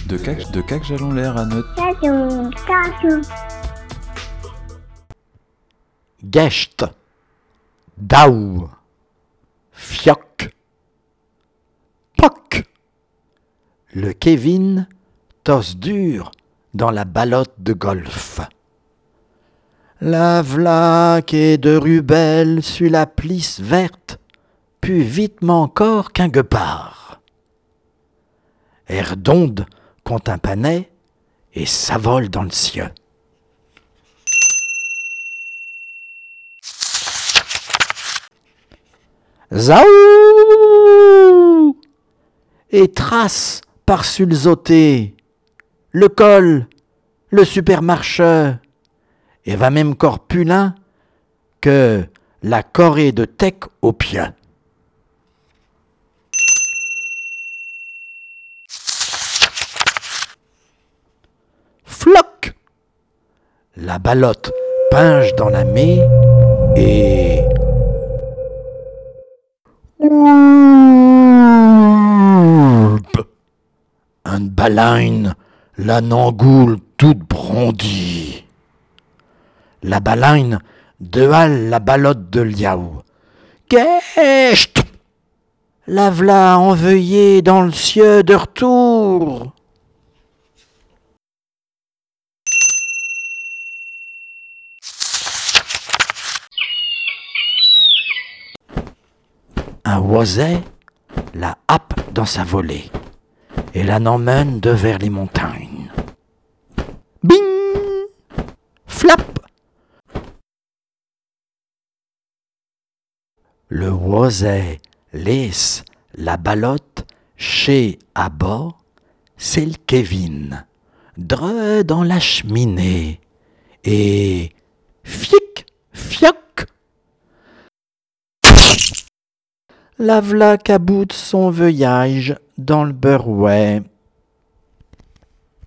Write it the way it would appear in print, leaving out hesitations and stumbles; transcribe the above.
De cac jalon l'air à note. Gecht, Dau, Fioc, Poc. Le Kevin tosse dur dans la ballotte de golf. La vlaque et de rubelle sur la plisse verte, plus vitement encore qu'un guepard. Elle donde contre un panais et s'avole dans le cieux. Zaou! Et trace par sulzoté, le col, le supermarché, et va même corps pulin que la Corée de tech au pied. Floc! La ballotte pinge dans la main et... Un baleine, la nangoule toute brondie. La baleine dehale la ballotte de liao. Gecht! La v'là enveillée dans le cieux de retour. Un oiset la happe dans sa volée et la n'emmène de vers les montagnes. Bing! Flap! Le oiset laisse la ballotte chez à bas, c'est le Kevin, dre dans la cheminée, et fic, fioc! La v'là qu'à bout de son veuillage dans le beurrouet.